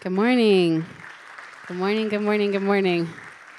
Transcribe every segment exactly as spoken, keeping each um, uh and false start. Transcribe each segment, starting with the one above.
Good morning. Good morning, good morning, good morning.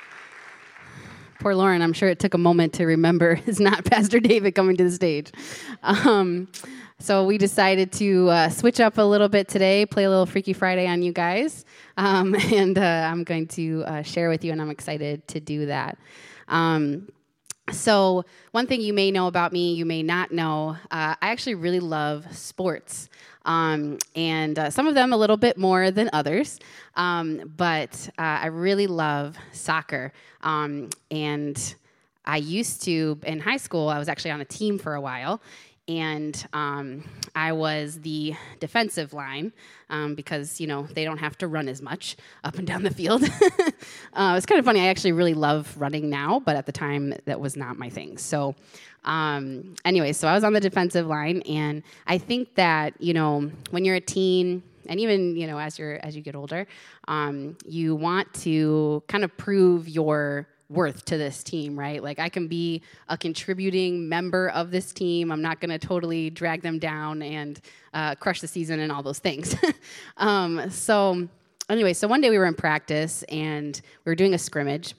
Poor Lauren, I'm sure it took a moment to remember it's not Pastor David coming to the stage. Um, so we decided to uh, switch up a little bit today, play a little Freaky Friday on you guys, um, and uh, I'm going to uh, share with you, and I'm excited to do that. Um, so one thing you may know about me, you may not know, uh, I actually really love sports. Um, and uh, some of them a little bit more than others, um, but uh, I really love soccer. Um, and I used to, in high school, I was actually on a team for a while, and um, I was the defensive line um, because, you know, they don't have to run as much up and down the field. uh, it's kind of funny. I actually really love running now, but at the time, that was not my thing. So um, anyway, so I was on the defensive line, and I think that, you know, when you're a teen, and even, you know, as you're as you get older, um, you want to kind of prove your worth to this team, right? Like, I can be a contributing member of this team. I'm not going to totally drag them down and uh, crush the season and all those things. um, so anyway, so one day we were in practice, and we were doing a scrimmage,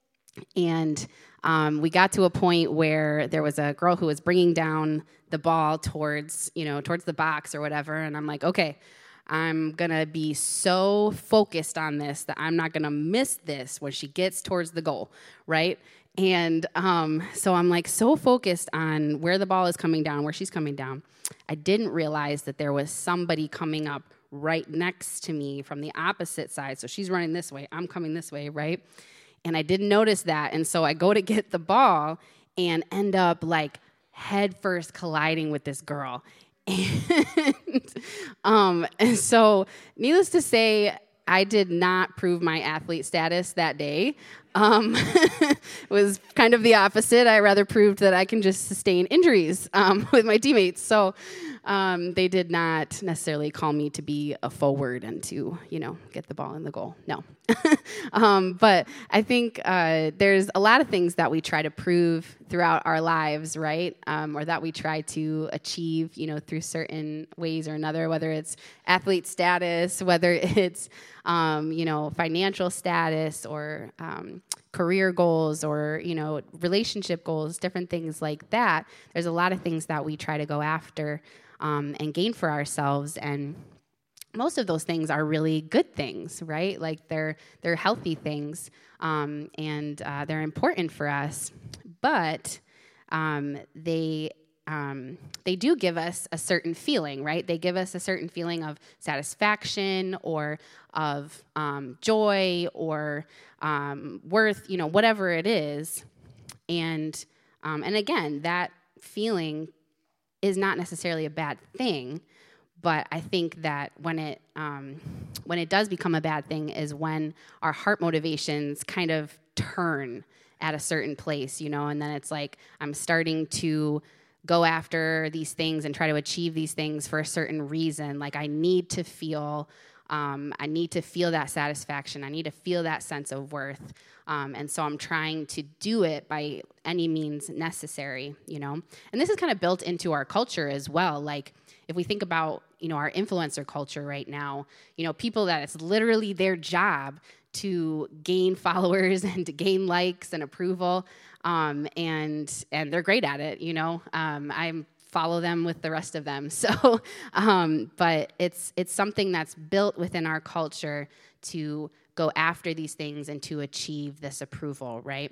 and um, we got to a point where there was a girl who was bringing down the ball towards, you know, towards the box or whatever, and I'm like, okay, I'm going to be so focused on this that I'm not going to miss this when she gets towards the goal, right? And um, so I'm like so focused on where the ball is coming down, where she's coming down. I didn't realize that there was somebody coming up right next to me from the opposite side. So she's running this way, I'm coming this way, right? And I didn't notice that. And so I go to get the ball and end up like head first colliding with this girl. And, um, and so, needless to say, I did not prove my athlete status that day. Um, it was kind of the opposite. I rather proved that I can just sustain injuries um, with my teammates. So um, they did not necessarily call me to be a forward and to, you know, get the ball in the goal. No. um, but I think uh, there's a lot of things that we try to prove throughout our lives, right? Um, or that we try to achieve, you know, through certain ways or another, whether it's athlete status, whether it's, um, you know, financial status or um, career goals or, you know, relationship goals, different things like that. There's a lot of things that we try to go after um, and gain for ourselves, and most of those things are really good things, right? Like they're they're healthy things, um, and uh, they're important for us. But um, they um, they do give us a certain feeling, right? They give us a certain feeling of satisfaction or of um, joy or um, worth, you know, whatever it is. And um, and again, that feeling is not necessarily a bad thing. But I think that when it um, when it does become a bad thing is when our heart motivations kind of turn at a certain place, you know, and then it's like I'm starting to go after these things and try to achieve these things for a certain reason. Like I need to feel, um, I need to feel that satisfaction. I need to feel that sense of worth. Um, and so I'm trying to do it by any means necessary, you know. And this is kind of built into our culture as well. Like if we think about, you know, our influencer culture right now, you know, people that it's literally their job to gain followers and to gain likes and approval, um, and and they're great at it, you know. Um, I follow them with the rest of them. So, um, but it's it's something that's built within our culture to go after these things and to achieve this approval, right?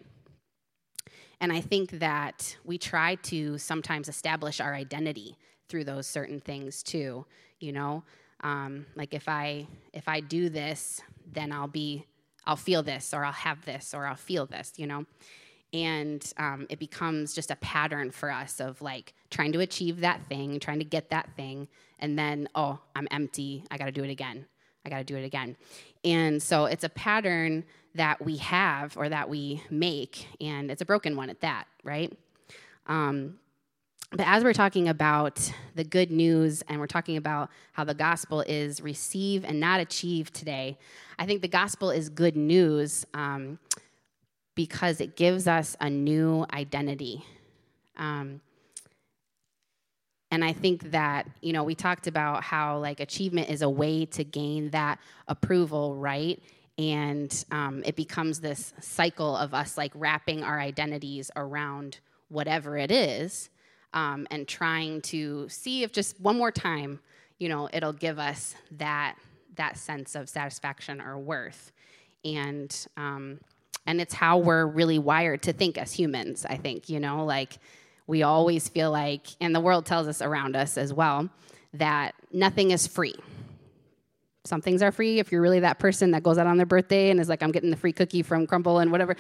And I think that we try to sometimes establish our identity through those certain things too, you know? Um, like if I if I do this, then I'll be, I'll feel this, or I'll have this, or I'll feel this, you know? And um, it becomes just a pattern for us of like trying to achieve that thing, trying to get that thing, and then, oh, I'm empty, I gotta do it again. I got to do it again. And so it's a pattern that we have or that we make, and it's a broken one at that, right? Um, but as we're talking about the good news and we're talking about how the gospel is receive and not achieve today, I think the gospel is good news um, because it gives us a new identity. Um, and I think that, you know, we talked about how, like, achievement is a way to gain that approval, right? And um, it becomes this cycle of us, like, wrapping our identities around whatever it is, um, and trying to see if just one more time, you know, it'll give us that that sense of satisfaction or worth. And um, and it's how we're really wired to think as humans, I think, you know, like, we always feel like, and the world tells us around us as well, that nothing is free. Some things are free if you're really that person that goes out on their birthday and is like, I'm getting the free cookie from Crumble and whatever.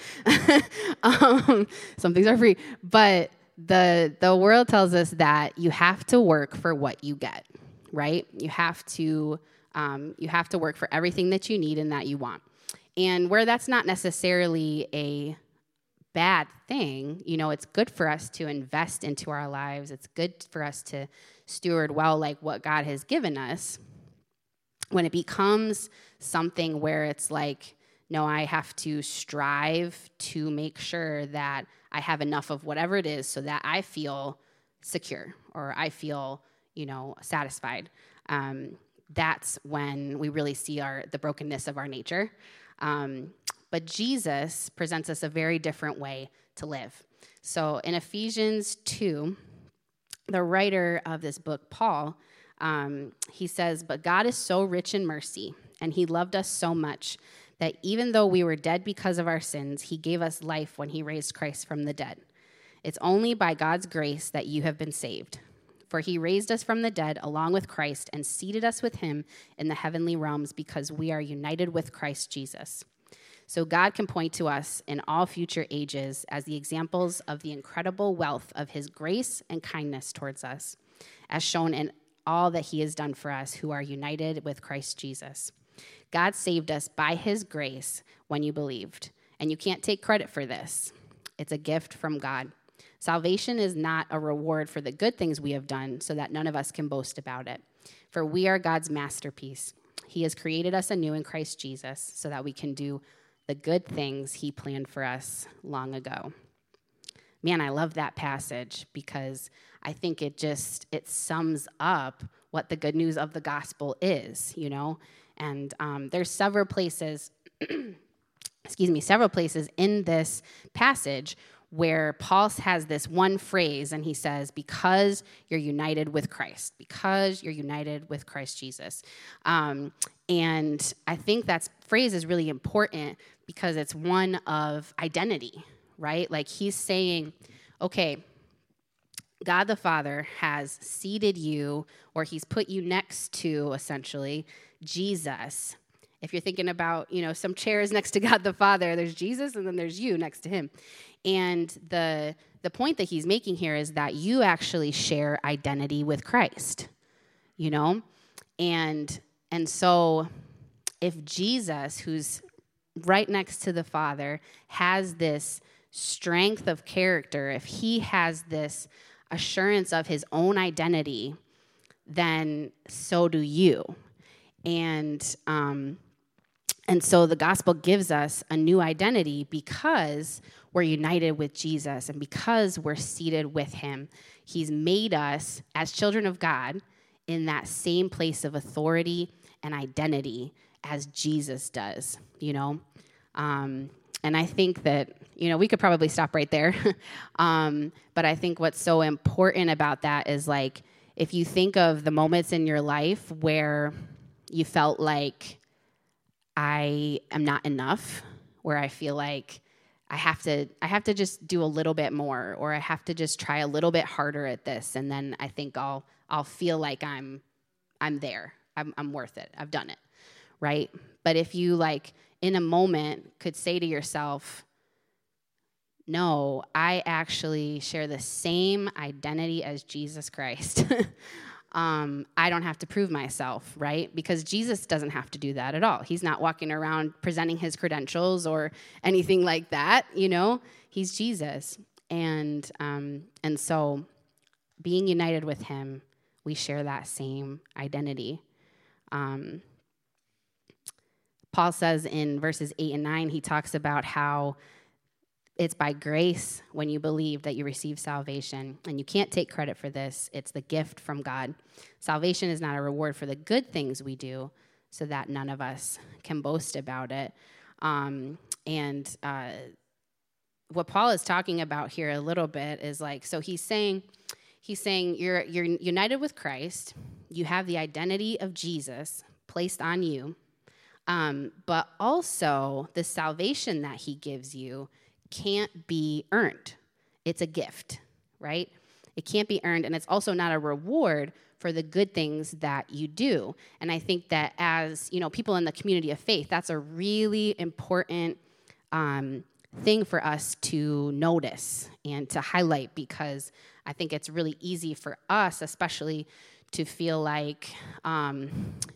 um, some things are free. But the the world tells us that you have to work for what you get, right? You have to um, you have to work for everything that you need and that you want. And where that's not necessarily a bad thing, you know, it's good for us to invest into our lives. It's good for us to steward well, like, what God has given us. When it becomes something where it's like, no, I have to strive to make sure that I have enough of whatever it is so that I feel secure or I feel, you know, satisfied. Um, that's when we really see our the brokenness of our nature. Um, but Jesus presents us a very different way to live. So in Ephesians two, the writer of this book, Paul, Um, he says, but God is so rich in mercy, and he loved us so much that even though we were dead because of our sins, he gave us life when he raised Christ from the dead. It's only by God's grace that you have been saved. For he raised us from the dead along with Christ and seated us with him in the heavenly realms because we are united with Christ Jesus. So God can point to us in all future ages as the examples of the incredible wealth of his grace and kindness towards us, as shown in all that he has done for us who are united with Christ Jesus. God saved us by his grace when you believed, and you can't take credit for this. It's a gift from God. Salvation is not a reward for the good things we have done so that none of us can boast about it. For we are God's masterpiece. He has created us anew in Christ Jesus so that we can do the good things he planned for us long ago. Man, I love that passage because I think it just, it sums up what the good news of the gospel is, you know? And um, there's several places, excuse me, several places in this passage where Paul has this one phrase, and he says, because you're united with Christ, because you're united with Christ Jesus. Um, and I think that phrase is really important because it's one of identity, right? Like, he's saying, okay, God the Father has seated you, or he's put you next to, essentially, Jesus. If you're thinking about, you know, some chairs next to God the Father, there's Jesus and then there's you next to him. And the the point that he's making here is that you actually share identity with Christ, you know? And and so if Jesus, who's right next to the Father, has this strength of character, if he has this assurance of his own identity, then so do you. And um, and so the gospel gives us a new identity because we're united with Jesus and because we're seated with him. He's made us as children of God in that same place of authority and identity as Jesus does, you know? Um, and I think that, you know, we could probably stop right there. um, but I think what's so important about that is, like, if you think of the moments in your life where you felt like I am not enough, where I feel like I have to I have to just do a little bit more, or I have to just try a little bit harder at this, and then I think I'll I'll feel like I'm I'm there. I'm I'm worth it. I've done it. Right? But if you, like, in a moment could say to yourself, no, I actually share the same identity as Jesus Christ. um, I don't have to prove myself, right? Because Jesus doesn't have to do that at all. He's not walking around presenting his credentials or anything like that, you know? He's Jesus. And um, and so being united with him, we share that same identity. Um, Paul says in verses eight and nine, he talks about how it's by grace when you believe that you receive salvation, and you can't take credit for this. It's the gift from God. Salvation is not a reward for the good things we do, so that none of us can boast about it. Um, and uh, what Paul is talking about here a little bit is like, so he's saying, he's saying you're you're united with Christ. You have the identity of Jesus placed on you, um, but also the salvation that he gives you can't be earned. It's a gift, right? It can't be earned, and it's also not a reward for the good things that you do. And I think that as, you know, people in the community of faith, that's a really important um, thing for us to notice and to highlight, because I think it's really easy for us, especially, to feel like, um,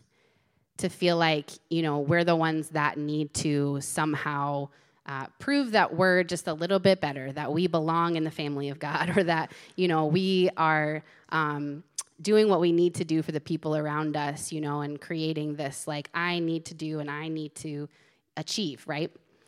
to feel like, you know, we're the ones that need to somehow Uh, prove that we're just a little bit better, that we belong in the family of God, or that, you know, we are um, doing what we need to do for the people around us, you know, and creating this, like, I need to do and I need to achieve, right?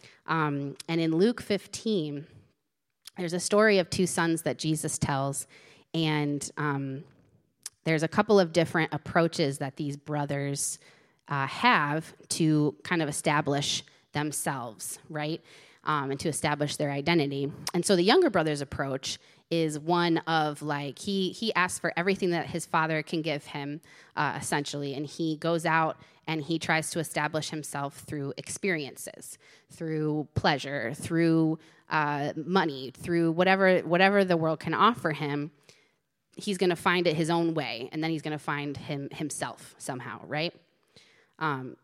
Um, and in Luke fifteen, there's a story of two sons that Jesus tells, and um, there's a couple of different approaches that these brothers uh, have to kind of establish themselves, right? Um, and to establish their identity. And so the younger brother's approach is one of like, he he asks for everything that his father can give him, uh, essentially, and he goes out and he tries to establish himself through experiences, through pleasure, through uh, money, through whatever whatever the world can offer him. He's going to find it his own way, and then he's going to find him himself somehow, right? Um,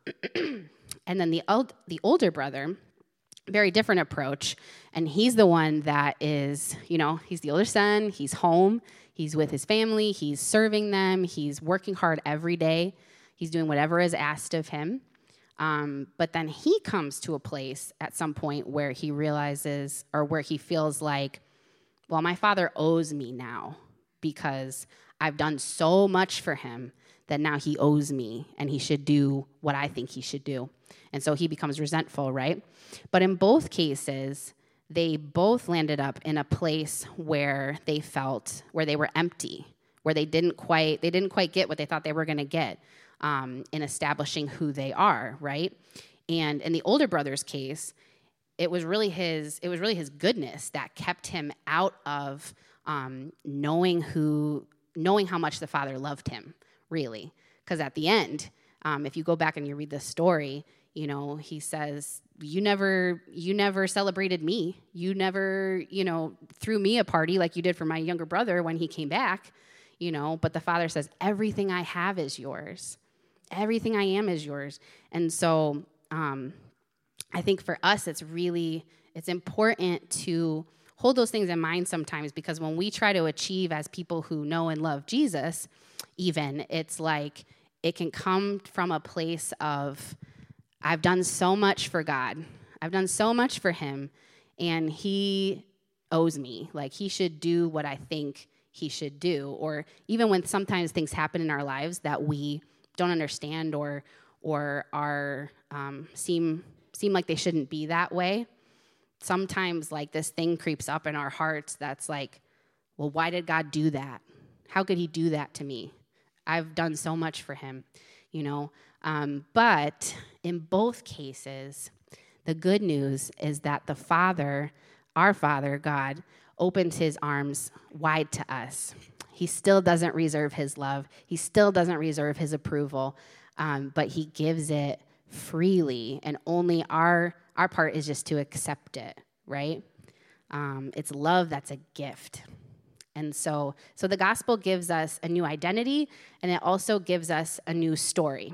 and then the old, the older brother, very different approach, and he's the one that is, you know, he's the older son, he's home, he's with his family, he's serving them, he's working hard every day, he's doing whatever is asked of him, um, but then he comes to a place at some point where he realizes, or where he feels like, well, my father owes me now, because I've done so much for him that now he owes me and he should do what I think he should do. And so he becomes resentful, right? But in both cases, they both landed up in a place where they felt, where they were empty, where they didn't quite, they didn't quite get what they thought they were going to get um, in establishing who they are, right? And in the older brother's case, it was really his, it was really his goodness that kept him out of um, knowing who, knowing how much the father loved him, really. Because at the end, um, if you go back and you read the story, you know, he says, you never, you never celebrated me. You never, you know, threw me a party like you did for my younger brother when he came back, you know, but the father says, everything I have is yours. Everything I am is yours. And so um, I think for us, it's really, it's important to hold those things in mind sometimes, because when we try to achieve as people who know and love Jesus, even, it's like it can come from a place of, I've done so much for God. I've done so much for him, and he owes me. Like, he should do what I think he should do. Or even when sometimes things happen in our lives that we don't understand, or or are um, seem seem like they shouldn't be that way, sometimes like this thing creeps up in our hearts that's like, well, why did God do that? How could he do that to me? I've done so much for him, you know. Um, but in both cases, the good news is that the Father, our Father, God, opens his arms wide to us. He still doesn't reserve his love. He still doesn't reserve his approval, um, but he gives it freely, and only our our part is just to accept it, right? Um, it's love that's a gift. And so, so the gospel gives us a new identity, and it also gives us a new story.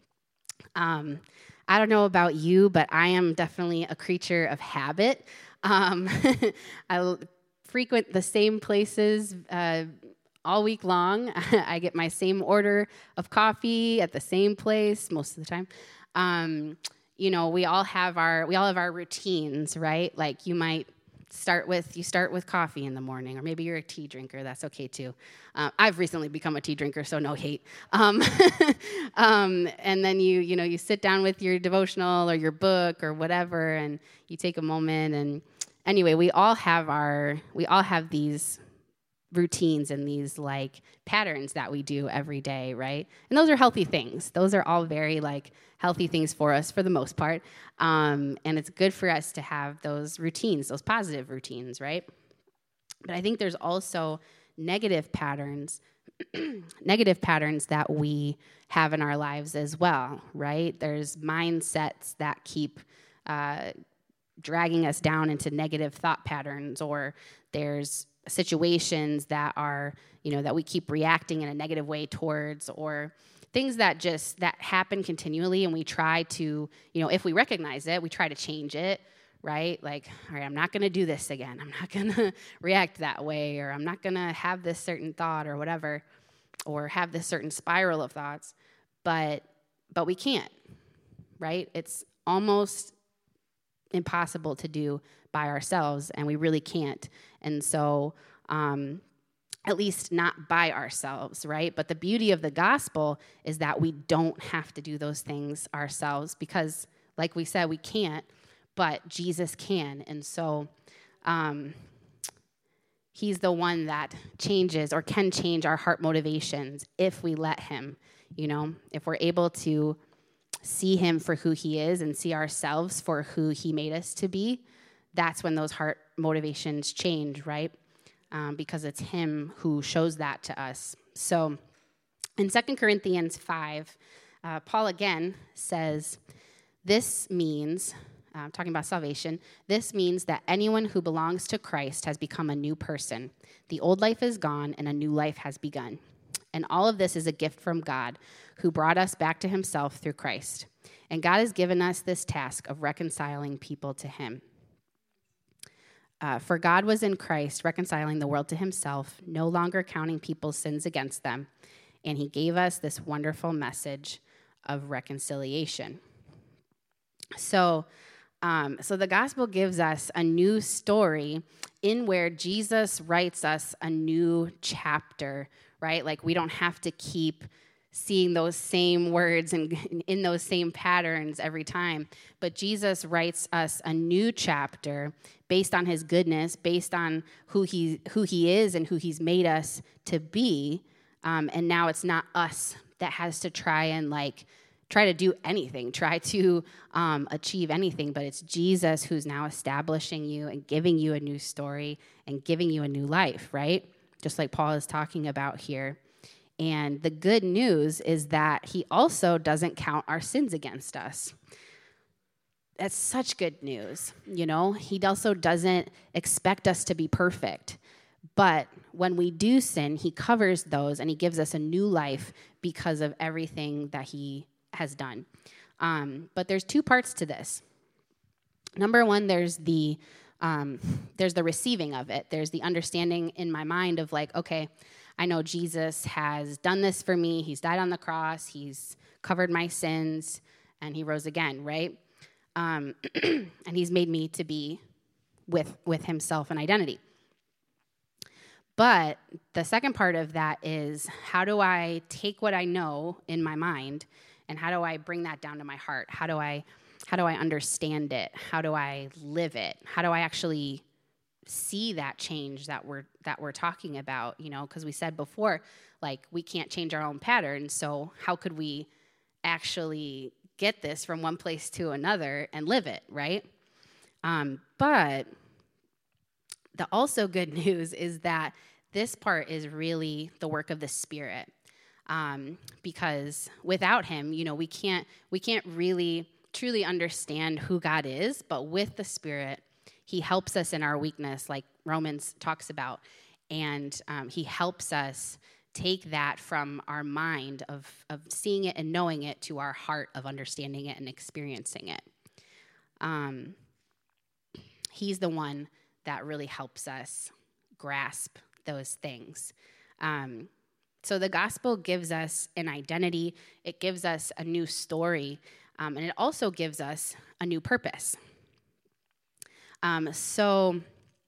Um, I don't know about you, but I am definitely a creature of habit. Um, I frequent the same places uh, all week long. I get my same order of coffee at the same place most of the time. Um, you know, we all have our we all have our routines, right? Like you might start with you start with coffee in the morning, or maybe you're a tea drinker. That's okay too. Uh, I've recently become a tea drinker, so no hate. Um, um, and then you you know you sit down with your devotional or your book or whatever, and you take a moment and anyway, we all have our, we all have these routines and these like patterns that we do every day, right? And those are healthy things. Those are all very like healthy things for us for the most part. Um, and it's good for us to have those routines, those positive routines, right? But I think there's also negative patterns, negative patterns that we have in our lives as well, right? There's mindsets that keep uh, dragging us down into negative thought patterns, or there's situations that are, you know, that we keep reacting in a negative way towards, or things that just, that happen continually, and we try to, you know, if we recognize it, we try to change it, right? Like, all right, I'm not going to do this again. I'm not going to react that way, or I'm not going to have this certain thought or whatever, or have this certain spiral of thoughts, but, but we can't, right? It's almost impossible to do by ourselves, and we really can't. And so, um, at least not by ourselves, right? But the beauty of the gospel is that we don't have to do those things ourselves, because, like we said, we can't, but Jesus can. And so, um, he's the one that changes or can change our heart motivations if we let him, you know, if we're able to see him for who he is and see ourselves for who he made us to be. That's when those heart motivations change, right? Um, because it's him who shows that to us. So in Second Corinthians five, uh, Paul again says, this means, uh, talking about salvation, this means that anyone who belongs to Christ has become a new person. The old life is gone and a new life has begun. And all of this is a gift from God, who brought us back to himself through Christ. And God has given us this task of reconciling people to him. Uh, for God was in Christ, reconciling the world to himself, no longer counting people's sins against them. And he gave us this wonderful message of reconciliation. So, um, so the gospel gives us a new story in where Jesus writes us a new chapter, right? Like, we don't have to keep seeing those same words and in those same patterns every time. But Jesus writes us a new chapter based on his goodness, based on who he who he is and who he's made us to be. Um, and now it's not us that has to try and like try to do anything, try to um, achieve anything, but it's Jesus who's now establishing you and giving you a new story and giving you a new life, right? Just like Paul is talking about here. And the good news is that he also doesn't count our sins against us. That's such good news, you know? He also doesn't expect us to be perfect. But when we do sin, he covers those and he gives us a new life because of everything that he has done. Um, but there's two parts to this. Number one, there's the um, there's the receiving of it. There's the understanding in my mind of like, okay, I know Jesus has done this for me. He's died on the cross. He's covered my sins, and he rose again, right? Um, and he's made me to be with with himself and identity. But the second part of that is, how do I take what I know in my mind, and how do I bring that down to my heart? How do I how do I understand it? How do I live it? How do I actually see that change that we're that we're talking about? You know, because we said before, like, we can't change our own patterns. So how could we actually get this from one place to another and live it, right? Um, but the also good news is that this part is really the work of the Spirit, um, because without him, you know, we can't we can't really truly understand who God is. But with the Spirit, he helps us in our weakness, like Romans talks about, and um, he helps us take that from our mind of of seeing it and knowing it to our heart of understanding it and experiencing it. Um, he's the one that really helps us grasp those things. Um, so the gospel gives us an identity. It gives us a new story, um, and it also gives us a new purpose. Um, so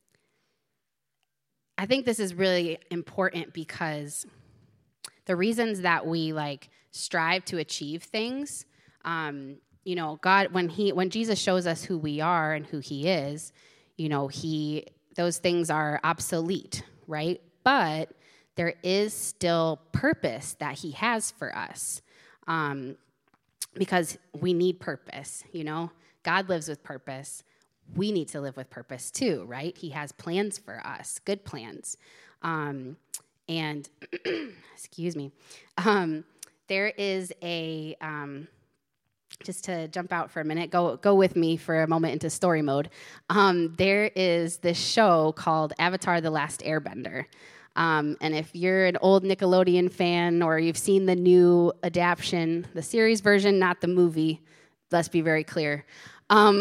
I think this is really important because the reasons that we like strive to achieve things, um, you know, God, when he, when Jesus shows us who we are and who he is, you know, he those things are obsolete, right? But there is still purpose that he has for us, um, because we need purpose, you know? God lives with purpose. We need to live with purpose too, right? He has plans for us, good plans. Um, and, excuse me, um, there is a, um, just to jump out for a minute, go go with me for a moment into story mode. Um, there is this show called Avatar: The Last Airbender. Um, and if you're an old Nickelodeon fan or you've seen the new adaptation, the series version, not the movie, let's be very clear. Um,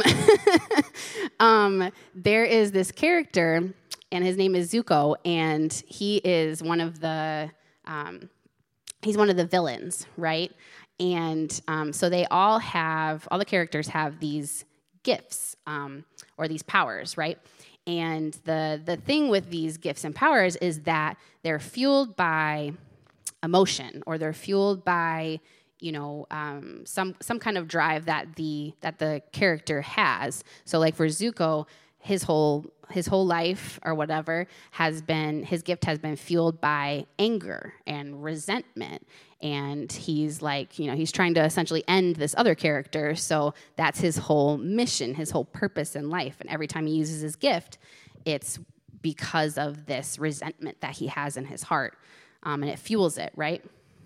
um, there is this character, and his name is Zuko, and he is one of the um, he's one of the villains, right? And um, so they all have, all the characters have these gifts um, or these powers, right? And the the thing with these gifts and powers is that they're fueled by emotion, or they're fueled by, you know, um, some some kind of drive that the that the character has. So, like for Zuko, his whole his whole life or whatever has been, his gift has been fueled by anger and resentment. And he's like, you know, he's trying to essentially end this other character. So that's his whole mission, his whole purpose in life. And every time he uses his gift, it's because of this resentment that he has in his heart. Um, and it fuels it, right?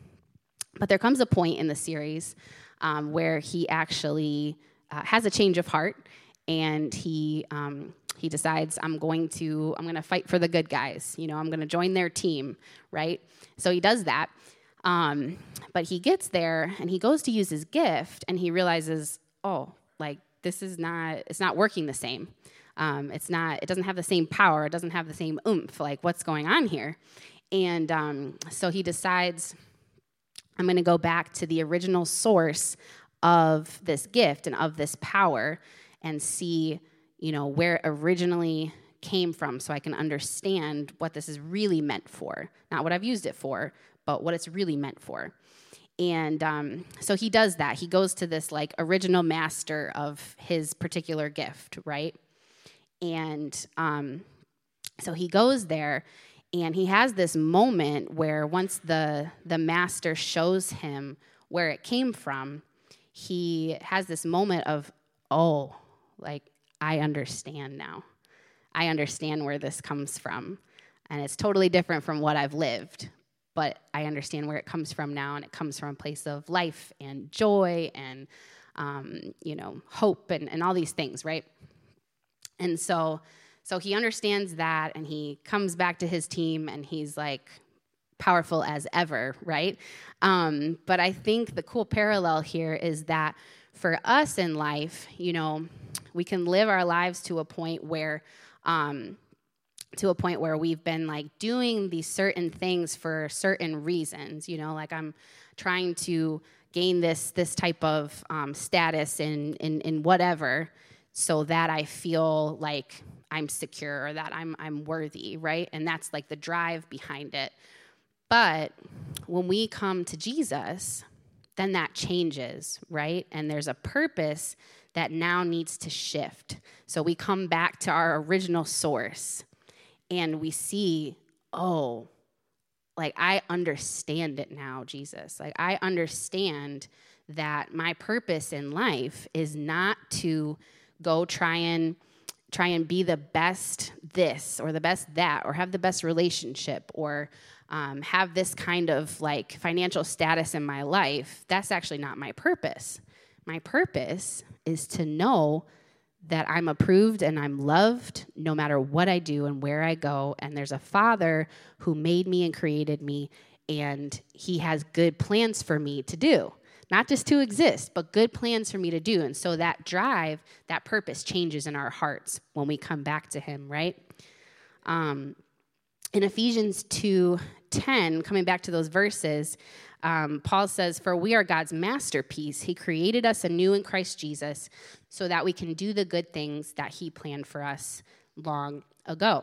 But there comes a point in the series um, where he actually uh, has a change of heart, and he um, he decides, I'm going to I'm going to fight for the good guys. You know, I'm going to join their team, right? So he does that. Um, but he gets there and he goes to use his gift, and he realizes, oh, like this is not, it's not working the same. Um, it's not, it doesn't have the same power. It doesn't have the same oomph. Like, what's going on here? And um, so he decides, I'm going to go back to the original source of this gift and of this power and see, you know, where it originally came from, so I can understand what this is really meant for. Not what I've used it for, but what it's really meant for. And um, so he does that. He goes to this like original master of his particular gift, right? And um, so he goes there, and he has this moment where once the the master shows him where it came from, he has this moment of, oh, like, I understand now. I understand where this comes from. And it's totally different from what I've lived. But I understand where it comes from now, and it comes from a place of life and joy and, um, you know, hope and, and all these things, right? And so so he understands that, and he comes back to his team, and he's, like, powerful as ever, right? Um, but I think the cool parallel here is that for us in life, you know, we can live our lives to a point where um, to a point where we've been like doing these certain things for certain reasons, you know, like I'm trying to gain this this type of um, status in, in in whatever, so that I feel like I'm secure or that I'm I'm worthy, right? And that's like the drive behind it. But when we come to Jesus, then that changes, right? And there's a purpose that now needs to shift. So we come back to our original source, and we see, oh, like I understand it now, Jesus. Like I understand that my purpose in life is not to go try and try and be the best this or the best that or have the best relationship or um, have this kind of like financial status in my life. That's actually not my purpose. My purpose is to know that I'm approved and I'm loved no matter what I do and where I go. And there's a Father who made me and created me, and he has good plans for me to do. Not just to exist, but good plans for me to do. And so that drive, that purpose changes in our hearts when we come back to him, right? Um, in Ephesians two ten, coming back to those verses, um, Paul says, "For we are God's masterpiece. He created us anew in Christ Jesus so that we can do the good things that he planned for us long ago."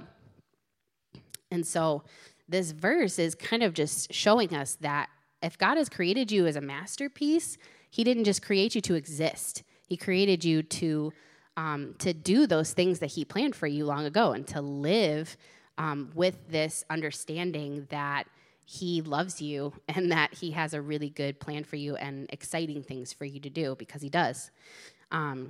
And so this verse is kind of just showing us that if God has created you as a masterpiece, he didn't just create you to exist. He created you to um, to do those things that he planned for you long ago, and to live um, with this understanding that he loves you and that he has a really good plan for you and exciting things for you to do, because he does. Um,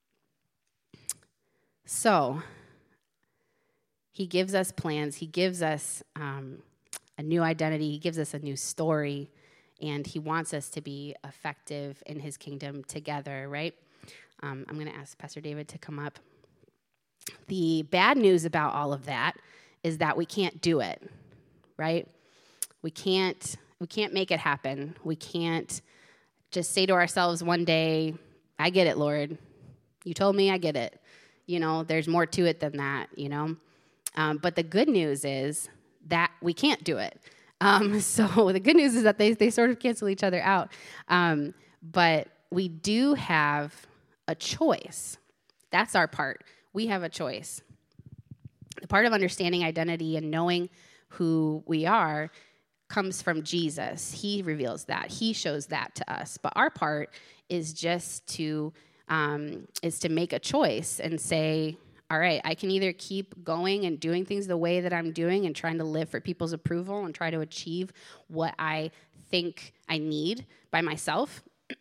so he gives us plans. He gives us um, a new identity. He gives us a new story, and he wants us to be effective in his kingdom together, right? Um, I'm going to ask Pastor David to come up. The bad news about all of that is that we can't do it, right? We can't, we can't make it happen. We can't just say to ourselves one day, I get it, Lord. You told me, I get it. You know, there's more to it than that, you know? Um, but the good news is that we can't do it. Um, so the good news is that they, they sort of cancel each other out. Um, but we do have a choice. That's our part. We have a choice. The part of understanding identity and knowing who we are comes from Jesus. He reveals that. He shows that to us. But our part is just to um, is to make a choice and say, all right, I can either keep going and doing things the way that I'm doing and trying to live for people's approval and try to achieve what I think I need by myself,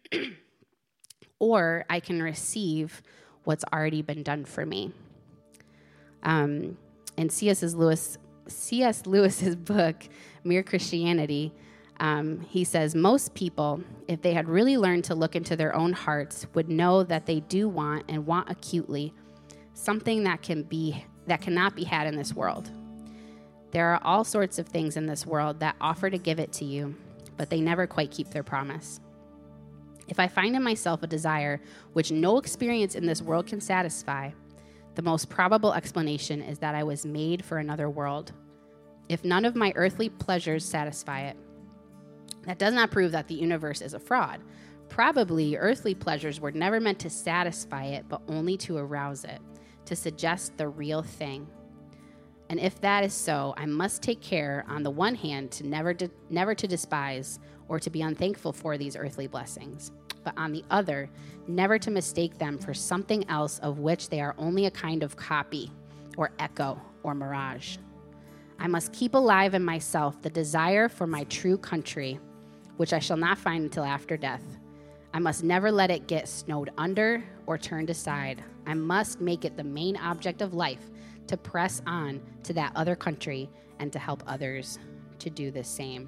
or I can receive what's already been done for me. Um, in C S Lewis, C S Lewis's book, Mere Christianity, um, he says, most people, if they had really learned to look into their own hearts, would know that they do want, and want acutely, something that can be that cannot be had in this world. There are all sorts of things in this world that offer to give it to you, but they never quite keep their promise. If I find in myself a desire which no experience in this world can satisfy, the most probable explanation is that I was made for another world. If none of my earthly pleasures satisfy it, that does not prove that the universe is a fraud. Probably earthly pleasures were never meant to satisfy it, but only to arouse it, to suggest the real thing. And if that is so, I must take care, on the one hand, to never de- never to despise or to be unthankful for these earthly blessings, but on the other, never to mistake them for something else of which they are only a kind of copy or echo or mirage. I must keep alive in myself the desire for my true country, which I shall not find until after death. I must never let it get snowed under or turned aside. I must make it the main object of life to press on to that other country and to help others to do the same.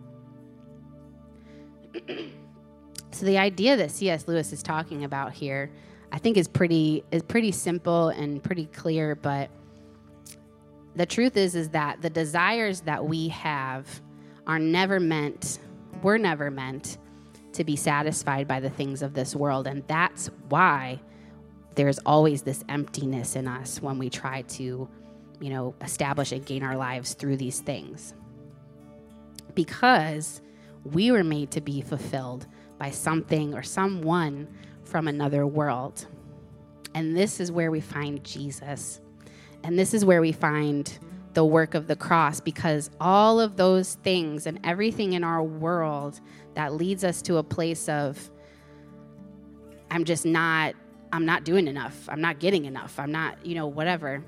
So the idea that C S Lewis is talking about here, I think is pretty is pretty simple and pretty clear, but the truth is is that the desires that we have are never meant, were never meant to be satisfied by the things of this world. And that's why there's always this emptiness in us when we try to, you know, establish and gain our lives through these things. Because we were made to be fulfilled by something or someone from another world. And this is where we find Jesus. And this is where we find the work of the cross, because all of those things and everything in our world that leads us to a place of, I'm just not, I'm not doing enough. I'm not getting enough. I'm not, you know, whatever.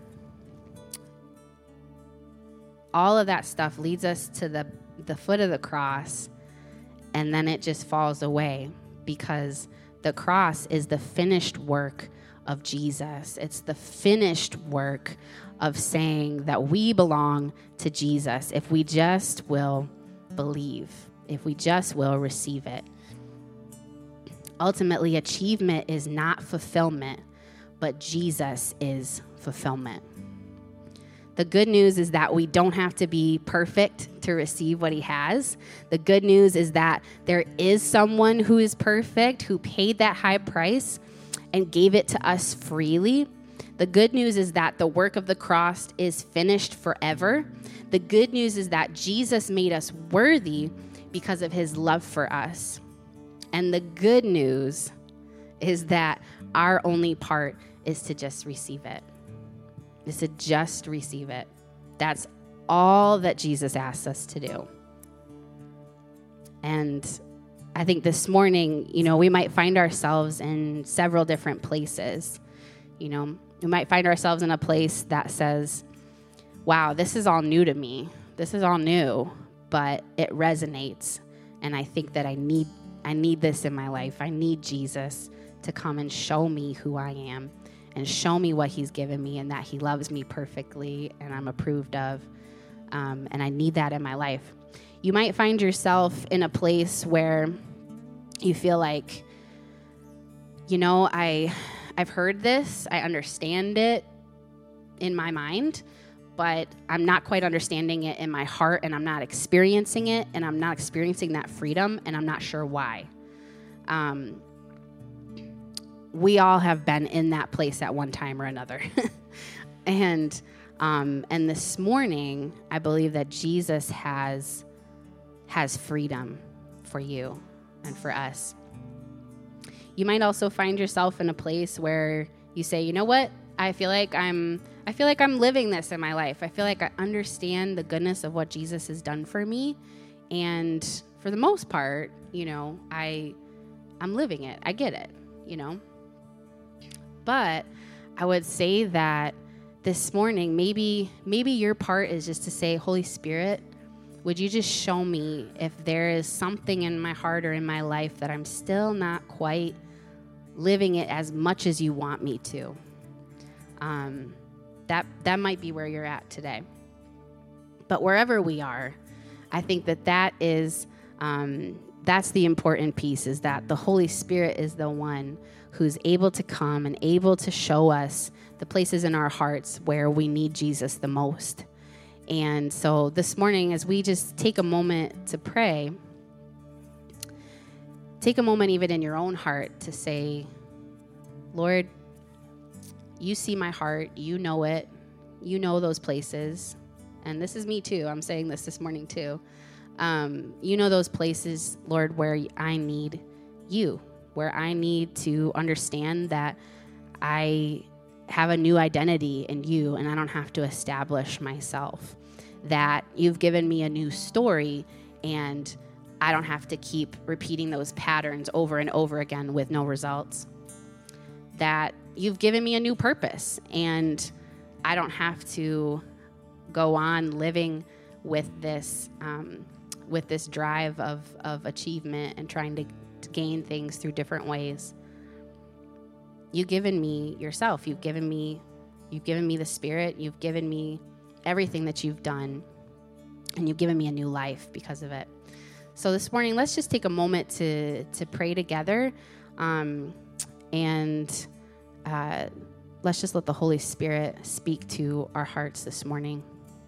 All of that stuff leads us to the, the foot of the cross, and then it just falls away, because the cross is the finished work of Jesus. It's the finished work of saying that we belong to Jesus if we just will believe, if we just will receive it. Ultimately, achievement is not fulfillment, but Jesus is fulfillment. The good news is that we don't have to be perfect to receive what he has. The good news is that there is someone who is perfect, who paid that high price and gave it to us freely. The good news is that the work of the cross is finished forever. The good news is that Jesus made us worthy because of his love for us. And the good news is that our only part is to just receive it. Is to just receive it. That's all that Jesus asks us to do. And I think this morning, you know, we might find ourselves in several different places. You know, we might find ourselves in a place that says, wow, this is all new to me. This is all new, but it resonates. And I think that I need I need this in my life. I need Jesus to come and show me who I am and show me what he's given me and that he loves me perfectly and I'm approved of. Um, and I need that in my life. You might find yourself in a place where you feel like, you know, I, I've heard this, I understand it in my mind, but I'm not quite understanding it in my heart, and I'm not experiencing it, and I'm not experiencing that freedom, and I'm not sure why. Um, we all have been in that place at one time or another. and um, and this morning, I believe that Jesus has has freedom for you and for us. You might also find yourself in a place where you say, you know what? I feel like I'm I feel like I'm living this in my life. I feel like I understand the goodness of what Jesus has done for me. And for the most part, you know, I I'm living it. I get it, you know. But I would say that this morning, maybe maybe your part is just to say, Holy Spirit, would you just show me if there is something in my heart or in my life that I'm still not quite living it as much as you want me to? Um, that that might be where you're at today. But wherever we are, I think that that is um, that's the important piece, is that the Holy Spirit is the one who's able to come and able to show us the places in our hearts where we need Jesus the most. And so this morning, as we just take a moment to pray, take a moment even in your own heart to say, Lord, you see my heart, you know it, you know those places. And this is me too, I'm saying this this morning too. Um, you know those places, Lord, where I need you, where I need to understand that I have a new identity in you and I don't have to establish myself, that you've given me a new story and I don't have to keep repeating those patterns over and over again with no results, that you've given me a new purpose and I don't have to go on living with this um, with this drive of, of achievement and trying to, to gain things through different ways. You've given me yourself. You've given me, you've given me the Spirit. You've given me everything that you've done, and you've given me a new life because of it. So this morning, let's just take a moment to to pray together, um, and uh, let's just let the Holy Spirit speak to our hearts this morning.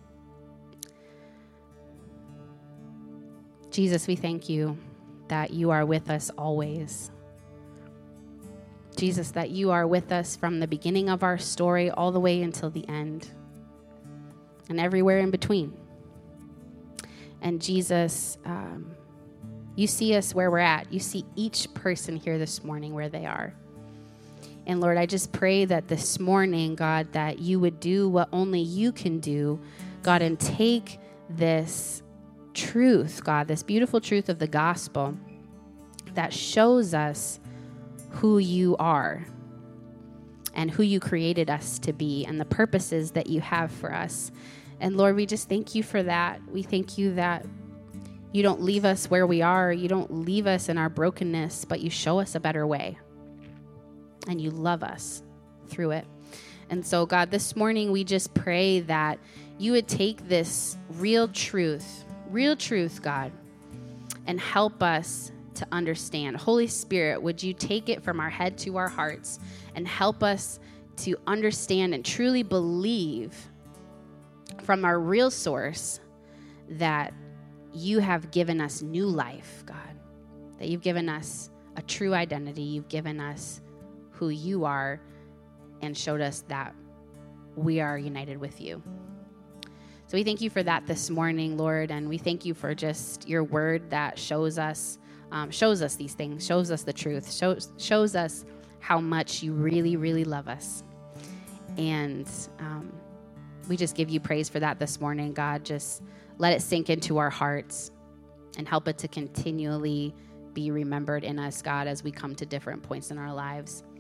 Jesus, we thank you that you are with us always. Jesus, that you are with us from the beginning of our story all the way until the end, and everywhere in between. And Jesus, um, you see us where we're at. You see each person here this morning where they are. And Lord, I just pray that this morning, God, that you would do what only you can do, God, and take this truth, God, this beautiful truth of the gospel that shows us who you are and who you created us to be and the purposes that you have for us. And Lord, we just thank you for that. We thank you that you don't leave us where we are. You don't leave us in our brokenness, but you show us a better way. And you love us through it. And so, God, this morning we just pray that you would take this real truth, real truth, God, and help us to understand. Holy Spirit, would you take it from our head to our hearts and help us to understand and truly believe from our real source that you have given us new life, God, that you've given us a true identity. You've given us who you are and showed us that we are united with you. So we thank you for that this morning, Lord, and we thank you for just your word that shows us um, shows us these things, shows us the truth, shows shows us how much you really, really love us. And um, we just give you praise for that this morning, God. Just let it sink into our hearts and help it to continually be remembered in us, God, as we come to different points in our lives.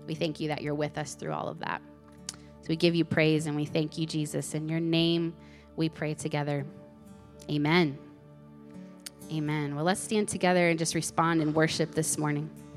We thank you that you're with us through all of that. So we give you praise and we thank you, Jesus. In your name, we pray together. Amen. Amen. Well, let's stand together and just respond in worship this morning.